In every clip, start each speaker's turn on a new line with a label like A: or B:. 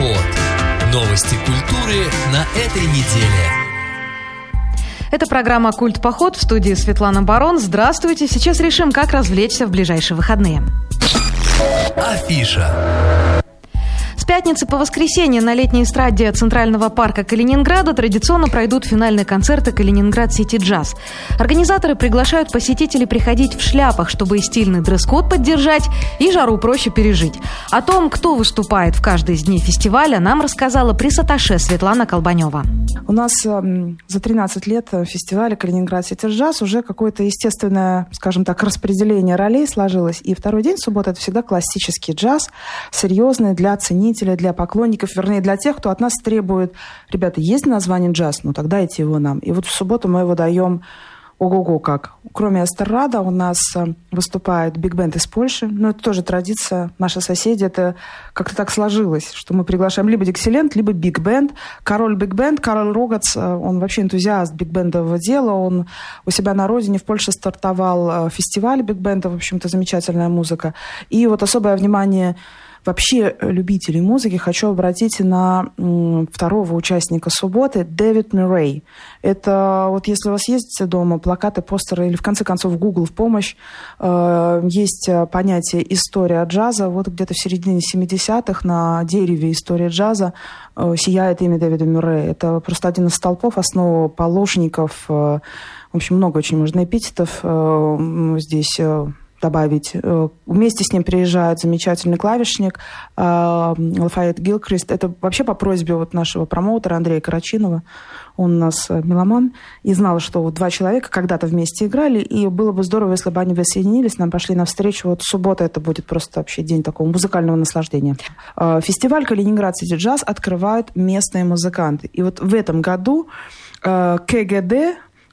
A: Поход. Новости культуры на этой неделе.
B: Это программа «Культ Поход», в студии Светлана Барон. Здравствуйте. Сейчас решим, как развлечься в ближайшие выходные.
A: Афиша.
B: С пятницы по воскресенье на летней эстраде Центрального парка Калининграда традиционно пройдут финальные концерты «Калининград Сити Джаз». Организаторы приглашают посетителей приходить в шляпах, чтобы и стильный дресс-код поддержать, и жару проще пережить. О том, кто выступает в каждый из дней фестиваля, нам рассказала пресс-атташе Светлана Колбанева.
C: У нас за 13 лет фестиваля «Калининград Сити Джаз» уже какое-то естественное, скажем так, распределение ролей сложилось. И второй день, суббота, это всегда классический джаз, серьезный для ценителей, для поклонников, вернее, для тех, кто от нас требует: ребята, есть название джаз? Ну, тогда дайте его нам. И вот в субботу мы его даем ого-го как. Кроме эстрада у нас выступает биг-бенд из Польши. Но это тоже традиция. Наши соседи, это как-то так сложилось, что мы приглашаем либо Диксиленд, либо биг-бенд. Король биг-бенд, Карл Рогац, он вообще энтузиаст биг-бендового дела. Он у себя на родине в Польше стартовал фестиваль биг-бенда. В общем-то, замечательная музыка. И вот особое внимание вообще любителей музыки хочу обратить на второго участника субботы, Дэвид Мюррей. Это вот если у вас есть дома плакаты, постеры или в конце концов Google в помощь, есть понятие «история джаза». Вот где-то в середине 70-х на дереве истории джаза сияет имя Дэвида Мюррея. Это просто один из столпов, основоположников. В общем, много очень можно эпитетов здесь добавить. Вместе с ним приезжает замечательный клавишник Лафайет Гилкрист. Это вообще по просьбе вот нашего промоутера Андрея Карачинова. Он у нас меломан. И знал, что вот два человека когда-то вместе играли. И было бы здорово, если бы они воссоединились, нам пошли навстречу. Вот суббота это будет просто вообще день такого музыкального наслаждения. Фестиваль «Калининград Сити Джаз» открывают местные музыканты. И вот в этом году КГД,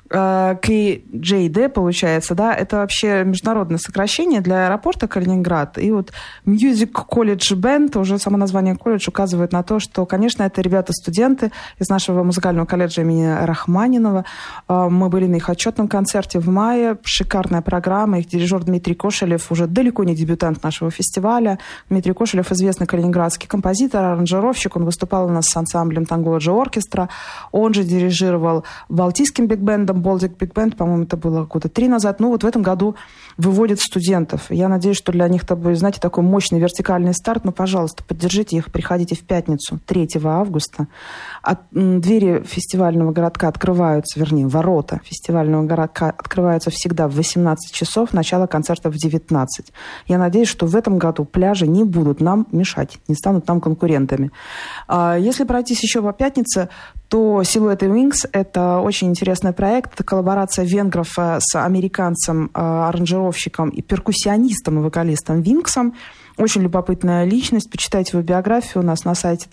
C: KJD, получается, да, это вообще международное сокращение для аэропорта Калининград. И вот Music College Band, уже само название колледж указывает на то, что, конечно, это ребята-студенты из нашего музыкального колледжа имени Рахманинова. Мы были на их отчетном концерте в мае. Шикарная программа. Их дирижер Дмитрий Кошелев уже далеко не дебютант нашего фестиваля. Дмитрий Кошелев известный калининградский композитор, аранжировщик. Он выступал у нас с ансамблем Танголоджи Оркестра. Он же дирижировал балтийским биг-бендом Baltic Big Band, по-моему, это было года 3 назад. Ну, вот в этом году выводят студентов. Я надеюсь, что для них это будет, знаете, такой мощный вертикальный старт. Но, пожалуйста, поддержите их, приходите в пятницу, 3 августа. Двери фестивального городка открываются, вернее, ворота фестивального городка открываются всегда в 18 часов, начало концерта в 19. Я надеюсь, что в этом году пляжи не будут нам мешать, не станут нам конкурентами. Если пройтись еще по пятнице, то Silhouette Wings – это очень интересный проект. Это коллаборация венгров с американцем, аранжировщиком и перкуссионистом и вокалистом Винксом. Очень любопытная личность. Почитайте его биографию у нас на сайте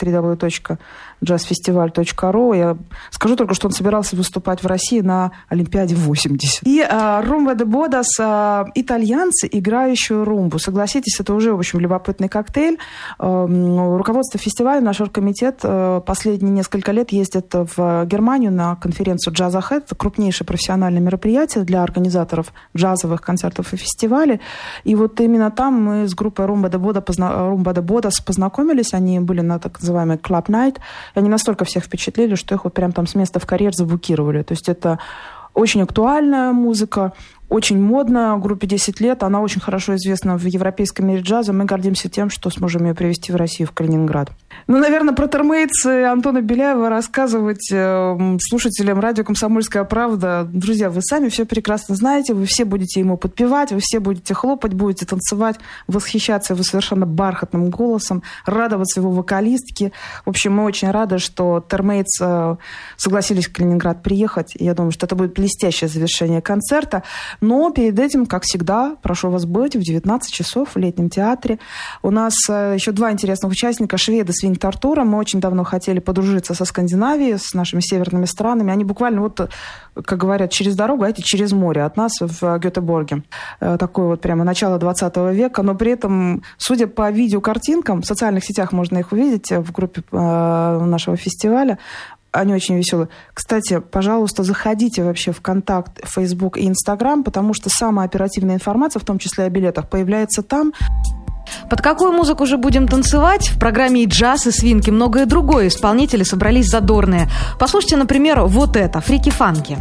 C: www.jazzfestival.ru. Я скажу только, что он собирался выступать в России на Олимпиаде 80. И Rumba de Bodas, итальянцы, играющие румбу. Согласитесь, это уже, в общем, любопытный коктейль. Руководство фестиваля, наш оргкомитет последние несколько лет ездит в Германию на конференцию Jazz Ahead. Это крупнейшее профессиональное мероприятие для организаторов джазовых концертов и фестивалей. И вот именно там мы с группой Rumba de Bodas познакомились. Они были на так называемый Club Night. И они настолько всех впечатлили, что их вот прям там с места в карьер забукировали. То есть это очень актуальная музыка, очень модная, группе 10 лет. Она очень хорошо известна в европейском мире джаза. Мы гордимся тем, что сможем ее привезти в Россию, в Калининград. Ну, наверное, про Термейтс Антона Беляева рассказывать слушателям радио «Комсомольская правда». Друзья, вы сами все прекрасно знаете, вы все будете ему подпевать, вы все будете хлопать, будете танцевать, восхищаться его совершенно бархатным голосом, радоваться его вокалистке. В общем, мы очень рады, что Термейтс согласились в Калининград приехать. Я думаю, что это будет блестящее завершение концерта. Но перед этим, как всегда, прошу вас быть в 19 часов в Летнем театре. У нас еще 2 интересных участника, шведы с Винтартура. Мы очень давно хотели подружиться со Скандинавией, с нашими северными странами. Они буквально вот, как говорят, через дорогу, а эти через море от нас в Гетеборге. Такое вот прямо начало 20 века. Но при этом, судя по видеокартинкам, в социальных сетях можно их увидеть в группе нашего фестиваля, они очень веселые. Кстати, пожалуйста, заходите вообще в ВКонтакт, Facebook и Instagram, потому что самая оперативная информация, в том числе о билетах, появляется там.
B: Под какую музыку же будем танцевать? В программе и джаз, и свинки, многое другое. Исполнители собрались задорные. Послушайте, например, вот это «Фрики-фанки».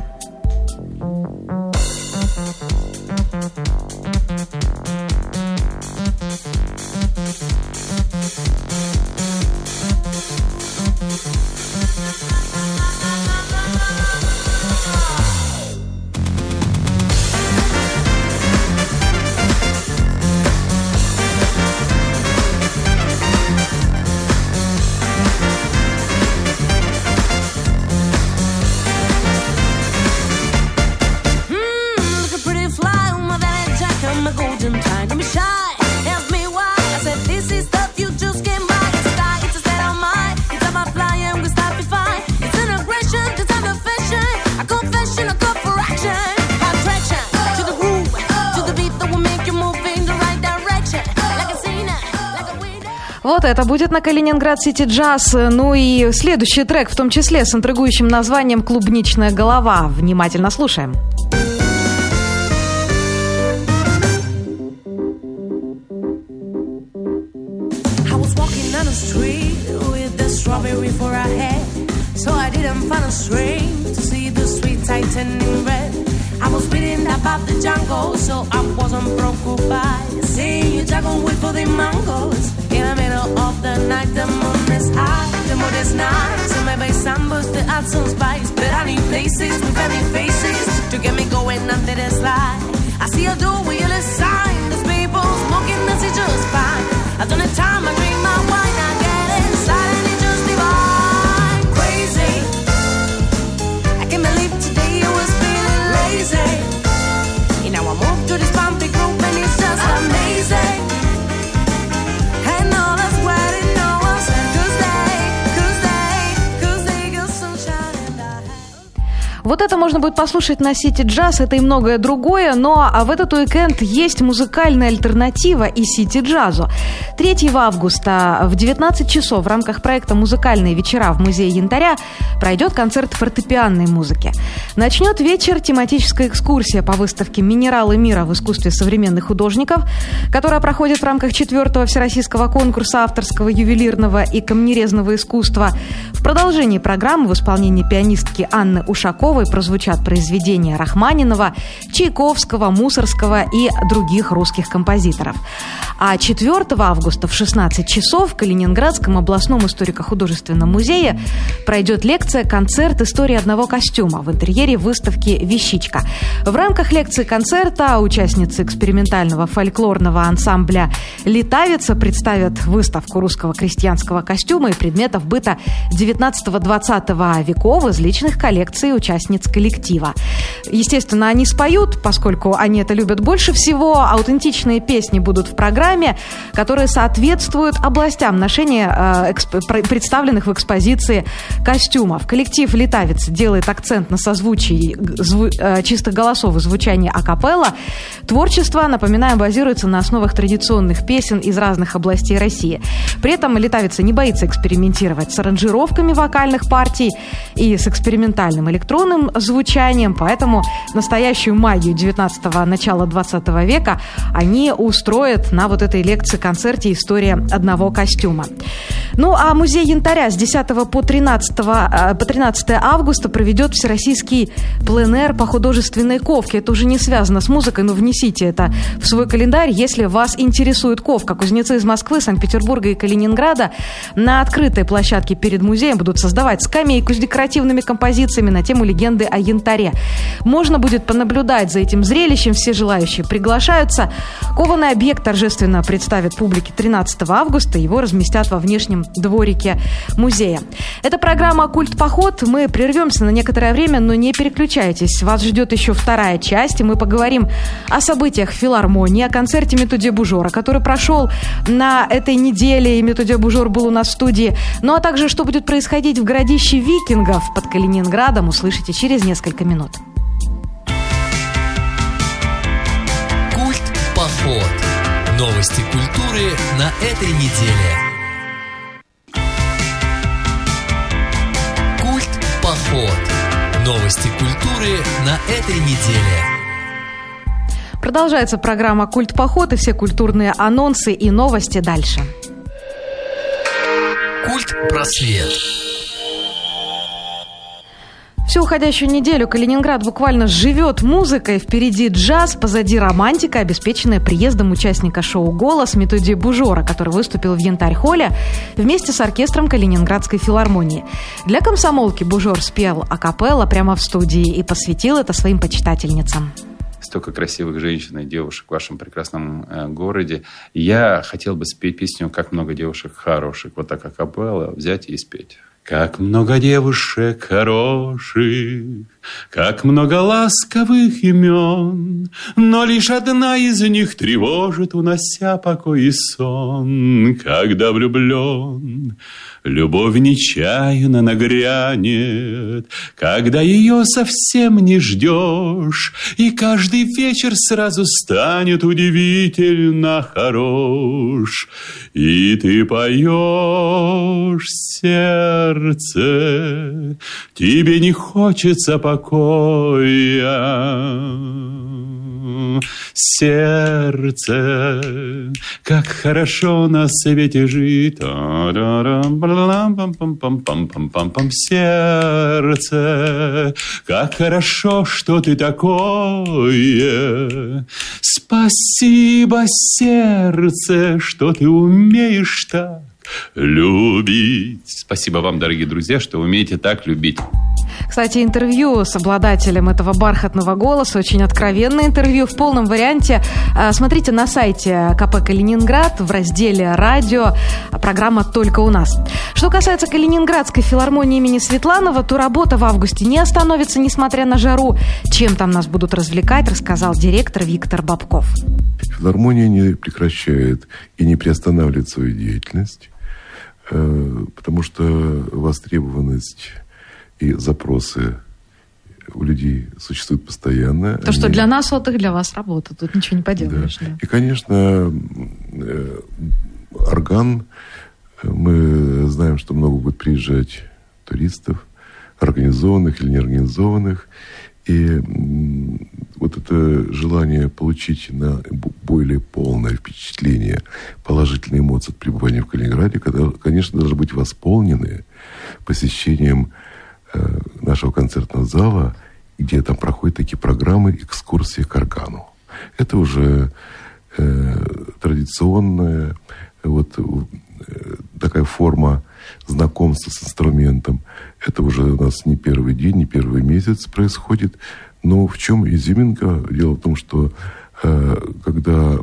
B: Вот это будет на Калининград Сити Джаз. Ну и следующий трек, в том числе с интригующим названием «Клубничная голова». Внимательно слушаем.
D: I was reading about the jungle, so I wasn't preoccupied. Seeing you juggle with all the mangoes in the middle of the night. The moon is high, the mood is nice. So maybe sunburst to add some spice. But I need places with any faces to get me going under this light. I see a door with a sign. There's people smoking, that's it just fine. I've done the time, I drink my wine, I get inside and it just divine. Crazy, I can't believe today I was feeling lazy. And now I move to this bumpy group and it's just amazing. And all that's waiting no one said cause they got sunshine in the head.
B: Вот это можно будет послушать на Сити Джаз, это и многое другое, но в этот уикенд есть музыкальная альтернатива и Сити Джазу. 3 августа в 19 часов в рамках проекта «Музыкальные вечера» в Музее Янтаря пройдет концерт фортепианной музыки. Начнет вечер тематическая экскурсия по выставке «Минералы мира в искусстве современных художников», которая проходит в рамках 4-го Всероссийского конкурса авторского, ювелирного и камнерезного искусства. В продолжении программы в исполнении пианистки Анны Ушаковой прозвучат произведения Рахманинова, Чайковского, Мусорского и других русских композиторов. А 4 августа в 16 часов в Калининградском областном историко-художественном музее пройдет лекция-концерт «История одного костюма» в интерьере выставки «Вещичка». В рамках лекции-концерта участницы экспериментального фольклорного ансамбля «Литавица» представят выставку русского крестьянского костюма и предметов быта 19-20 веков из личных коллекций участниц коллектива. Естественно, они споют, поскольку они это любят больше всего. Аутентичные песни будут в программе, которые соответствуют областям ношения представленных в экспозиции костюмов. Коллектив «Литавец» делает акцент на созвучии чистых голосов и звучании акапелла. Творчество, напоминаем, базируется на основах традиционных песен из разных областей России. При этом «Литавица» не боится экспериментировать с аранжировками вокальных партий и с экспериментальным электронным звучанием, поэтому настоящую магию 19-го, начала 20 века они устроят на вот этой лекции-концерте «История одного костюма». Ну, а музей Янтаря с 10 по 13 августа проведет всероссийский пленэр по художественной ковке. Это уже не связано с музыкой, но внесите это в свой календарь, если вас интересует ковка. Кузнецы из Москвы, Санкт-Петербурга и Калининграда на открытой площадке перед музеем будут создавать скамейку с декоративными композициями на тему легенды о Янтаре. Можно будет понаблюдать за этим зрелищем, все желающие приглашаются. Кованый объект торжественно представит публике 13 августа, его разместят во внешнем дворике музея. Это программа «Культ-поход». Мы прервемся на некоторое время, но не переключайтесь. Вас ждет еще вторая часть, и мы поговорим о событиях в филармонии, о концерте Методия Бужора, который прошел на этой неделе, и Методия Бужор был у нас в студии. Ну а также, что будет происходить в городище викингов под Калининградом, услышите через несколько минут.
A: Культ-поход. Новости культуры на этой неделе. Культ-поход. Новости культуры на этой неделе.
B: Продолжается программа «Культ-поход» и все культурные анонсы и новости дальше.
A: Культ-просвет.
B: Всю уходящую неделю Калининград буквально живет музыкой. Впереди джаз, позади романтика, обеспеченная приездом участника шоу «Голос» Методия Бужора, который выступил в Янтарь-холле вместе с оркестром Калининградской филармонии. Для комсомолки Бужор спел акапелла прямо в студии и посвятил это своим почитательницам.
E: Столько красивых женщин и девушек в вашем прекрасном городе. Я хотел бы спеть песню «Как много девушек хороших». Вот так акапелла взять и спеть. Как много девушек хороших, как много ласковых имен, но лишь одна из них тревожит, унося покой и сон. Когда влюблен, любовь нечаянно нагрянет, когда ее совсем не ждешь, и каждый вечер сразу станет удивительно хорош. И ты поешь, сердце, тебе не хочется покоя. Сердце, как хорошо на свете жить. Сердце, как хорошо, что ты такое. Спасибо, сердце, что ты умеешь так любить. Спасибо вам, дорогие друзья, что умеете так любить.
B: Кстати, интервью с обладателем этого бархатного голоса, очень откровенное интервью в полном варианте. Смотрите на сайте КП «Калининград» в разделе «Радио». Программа «Только у нас». Что касается Калининградской филармонии имени Светланова, то работа в августе не остановится, несмотря на жару. Чем там нас будут развлекать, рассказал директор Виктор Бабков.
F: Филармония не прекращает и не приостанавливает свою деятельность, потому что востребованность и запросы у людей существуют постоянно.
B: То, что для нас отдых, для вас работа. Тут ничего не поделаешь.
F: Да.
B: Да.
F: И, конечно, орган. Мы знаем, что много будет приезжать туристов, организованных или неорганизованных. И вот это желание получить на более полное впечатление, положительные эмоции от пребывания в Калининграде, конечно, должны быть восполнены посещением нашего концертного зала, где там проходят такие программы экскурсии к органу. Это уже традиционная такая форма знакомства с инструментом. Это уже у нас не первый день, не первый месяц происходит. Но в чем изюминка? Дело в том, что когда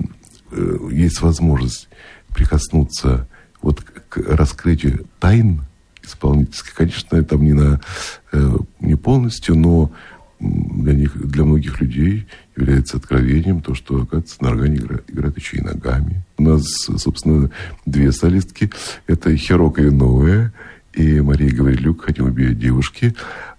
F: есть возможность прикоснуться к раскрытию тайн исполнительских, конечно, там не полностью, но для многих людей является откровением то, что, оказывается, на органе играют еще и ногами. У нас, собственно, две солистки. Это Хирока Иноуэ и Мария Гаврилюк, хотим обе девушки.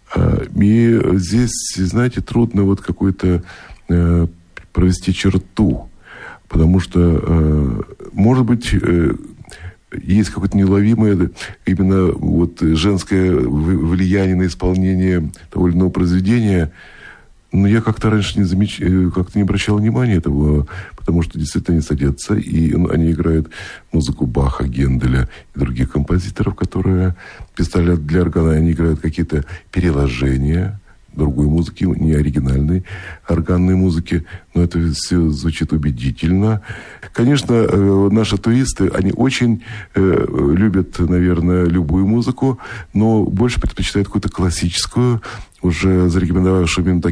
F: И здесь, знаете, трудно какой-то провести черту, потому что, может быть, есть какое-то неуловимое именно женское влияние на исполнение того или иного произведения. Но я как-то раньше как-то не обращал внимания этого, потому что действительно они садятся, и они играют музыку Баха, Генделя и других композиторов, которые писали для органа. Они играют какие-то переложения другой музыки, не оригинальной органной музыки, но это все звучит убедительно. Конечно, наши туристы, они очень любят, наверное, любую музыку, но больше предпочитают какую-то классическую, уже зарекомендовавшие именно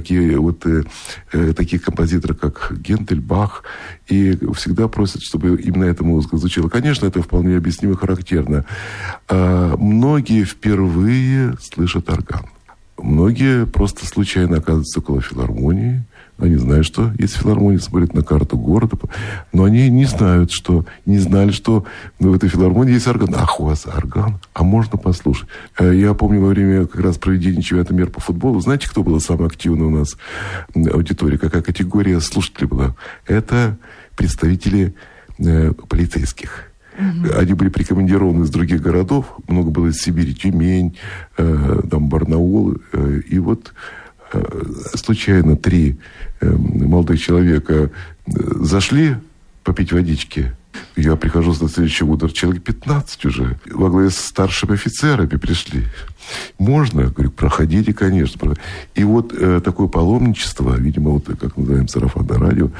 F: такие композиторы, как Гендель, Бах, и всегда просят, чтобы именно эта музыка звучала. Конечно, это вполне объяснимо, характерно. Многие впервые слышат орган. Многие просто случайно оказываются около филармонии. Они знают, что есть филармония, смотрят на карту города, но они не знали, что в этой филармонии есть орган. Ах, у вас орган, а можно послушать. Я помню, во время как раз проведения чемпионата мира по футболу, знаете, кто был самый активный у нас аудитория, какая категория слушателей была? Это представители полицейских. Они были прикомандированы из других городов. Много было из Сибири, Тюмень, Барнаул. И случайно 3 молодых человека зашли попить водички. Я прихожу на следующий утро, человек 15 уже. Во главе с старшими офицерами пришли. Можно? Я говорю, проходите, конечно. И вот такое паломничество, видимо, вот как называем сарафанное радио.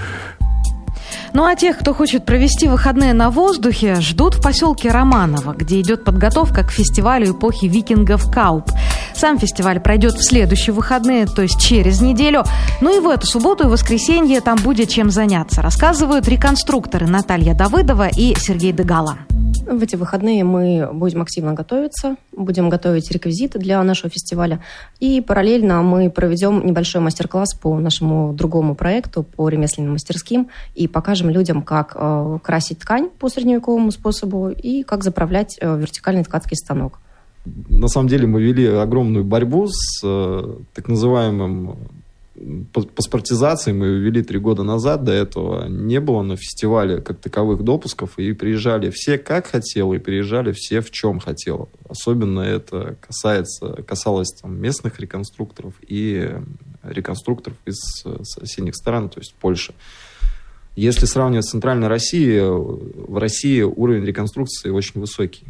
B: Ну а тех, кто хочет провести выходные на воздухе, ждут в поселке Романово, где идет подготовка к фестивалю эпохи викингов Кауп. Сам фестиваль пройдет в следующие выходные, то есть через неделю. Ну и в эту субботу и воскресенье там будет чем заняться, рассказывают реконструкторы Наталья Давыдова и Сергей Дегала.
G: В эти выходные мы будем активно готовиться, будем готовить реквизиты для нашего фестиваля. И параллельно мы проведем небольшой мастер-класс по нашему другому проекту, по ремесленным мастерским, и покажем людям, как красить ткань по средневековому способу и как заправлять вертикальный ткацкий станок.
H: На самом деле мы вели огромную борьбу с так называемым паспортизацией. Мы ее вели 3 года назад. До этого не было на фестивале как таковых допусков. И приезжали все как хотел, и приезжали все в чем хотел. Особенно это касалось там, местных реконструкторов и реконструкторов из соседних стран, то есть Польши. Если сравнивать с Центральной Россией, в России уровень реконструкции очень высокий.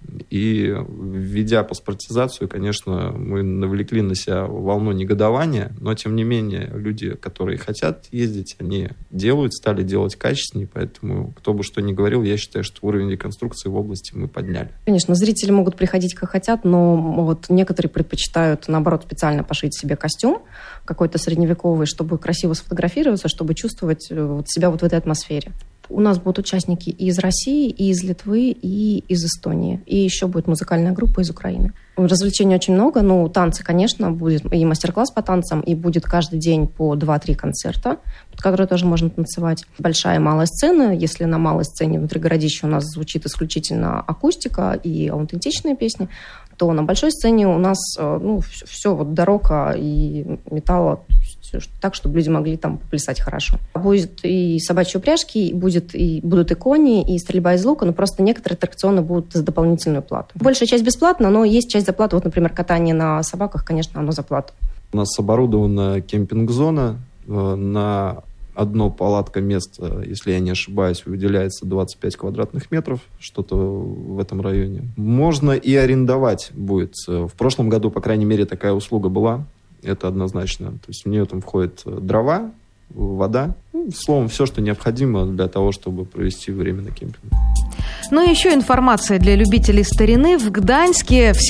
H: И введя паспортизацию, конечно, мы навлекли на себя волну негодования, но, тем не менее, люди, которые хотят ездить, они стали делать качественнее, поэтому, кто бы что ни говорил, я считаю, что уровень реконструкции в области мы подняли.
G: Конечно, зрители могут приходить как хотят, но вот некоторые предпочитают, наоборот, специально пошить себе костюм какой-то средневековый, чтобы красиво сфотографироваться, чтобы чувствовать себя вот в этой атмосфере. У нас будут участники и из России, и из Литвы, и из Эстонии. И еще будет музыкальная группа из Украины. Развлечений очень много. Ну, танцы, конечно, будет и мастер-класс по танцам, и будет каждый день по 2-3 концерта, под которые тоже можно танцевать. Большая и малая сцена. Если на малой сцене внутри городища у нас звучит исключительно акустика и аутентичные песни, то на большой сцене у нас все вот до рока и металла, так, чтобы люди могли там поплясать хорошо. Будет и собачьи упряжки, будут и кони, и стрельба из лука, но просто некоторые аттракционы будут за дополнительную плату. Большая часть бесплатна, но есть часть за плату. Вот, например, катание на собаках, конечно, оно за плату.
H: У нас оборудована кемпинг-зона. На одно палатка мест, если я не ошибаюсь, выделяется 25 квадратных метров, что-то в этом районе. Можно и арендовать будет. В прошлом году, по крайней мере, такая услуга была. Это однозначно. То есть в нее там входят дрова, вода. Словом, все, что необходимо для того, чтобы провести время на кемпинге.
B: Ну и еще информация для любителей старины. В Гданьске в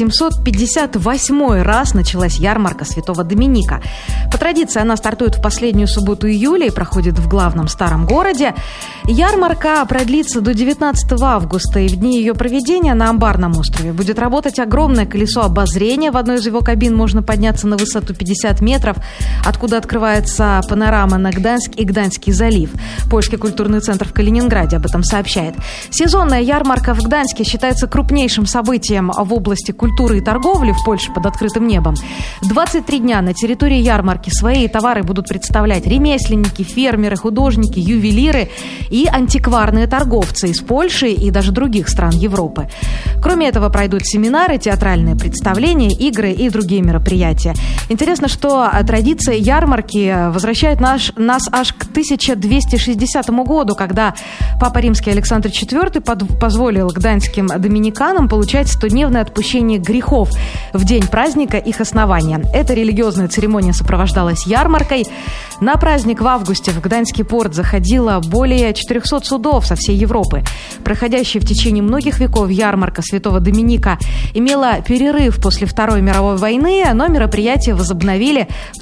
B: 758 раз началась ярмарка Святого Доминика. По традиции она стартует в последнюю субботу июля и проходит в главном старом городе. Ярмарка продлится до 19 августа, и в дни ее проведения на Амбарном острове будет работать огромное колесо обозрения. В одной из его кабин можно подняться на высоту 50 метров, откуда открывается панорама на Гданьск и Гданьский залив. Польский культурный центр в Калининграде об этом сообщает. Сезонная ярмарка в Гданьске считается крупнейшим событием в области культуры и торговли в Польше под открытым небом. 23 дня на территории ярмарки свои товары будут представлять ремесленники, фермеры, художники, ювелиры и антикварные торговцы из Польши и даже других стран Европы. Кроме этого, пройдут семинары, театральные представления, игры и другие мероприятия. Интересно, что традиция ярмарки возвращает нас аж к 1260 году, когда Папа Римский Александр IV позволил гданьским доминиканам получать 100-дневное отпущение грехов в день праздника их основания. Эта религиозная церемония сопровождалась ярмаркой. На праздник в августе в Гданьский порт заходило более 400 судов со всей Европы. Проходящая в течение многих веков ярмарка Святого Доминика имела перерыв после Второй мировой войны, но мероприятие возобновили в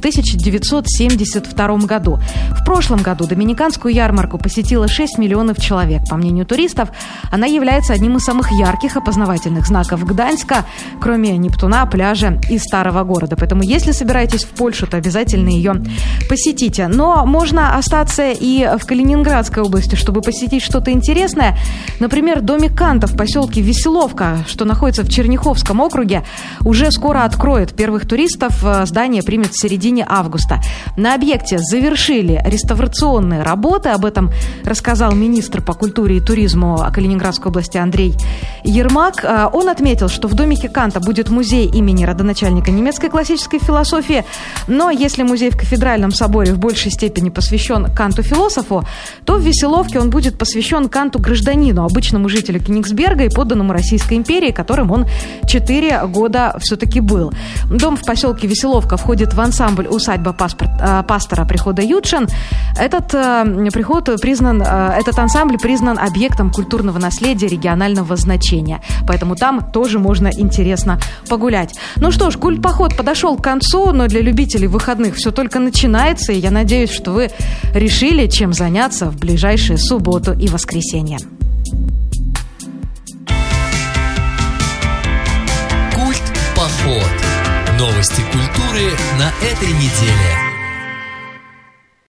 B: 1972 году. В прошлом году доминиканскую ярмарку посетило 6 миллионов человек. По мнению туристов, она является одним из самых ярких опознавательных знаков Гданьска, кроме Нептуна, пляжа и старого города. Поэтому, если собираетесь в Польшу, то обязательно ее посетите. Но можно остаться и в Калининградской области, чтобы посетить что-то интересное. Например, домик Канта в поселке Веселовка, что находится в Черняховском округе, уже скоро откроет. Первых туристов здание примет в середине августа. На объекте завершили реставрационные работы. Об этом рассказал министр по культуре и туризму Калининградской Калининградской области Андрей Ермак. Он отметил, что в домике Канта будет музей имени родоначальника немецкой классической философии, но если музей в Кафедральном соборе в большей степени посвящен Канту-философу, то в Веселовке он будет посвящен Канту-гражданину, обычному жителю Кенигсберга и подданному Российской империи, которым он 4 года все-таки был. Дом в поселке Веселовка входит в ансамбль «Усадьба пастора прихода Ютшин». Этот ансамбль признан объектом культурного наследия регионального значения. Поэтому там тоже можно интересно погулять. Ну что ж, культ-поход подошел к концу, но для любителей выходных все только начинается. И я надеюсь, что вы решили, чем заняться в ближайшие субботу и воскресенье.
A: Культ-поход. Новости культуры на этой неделе.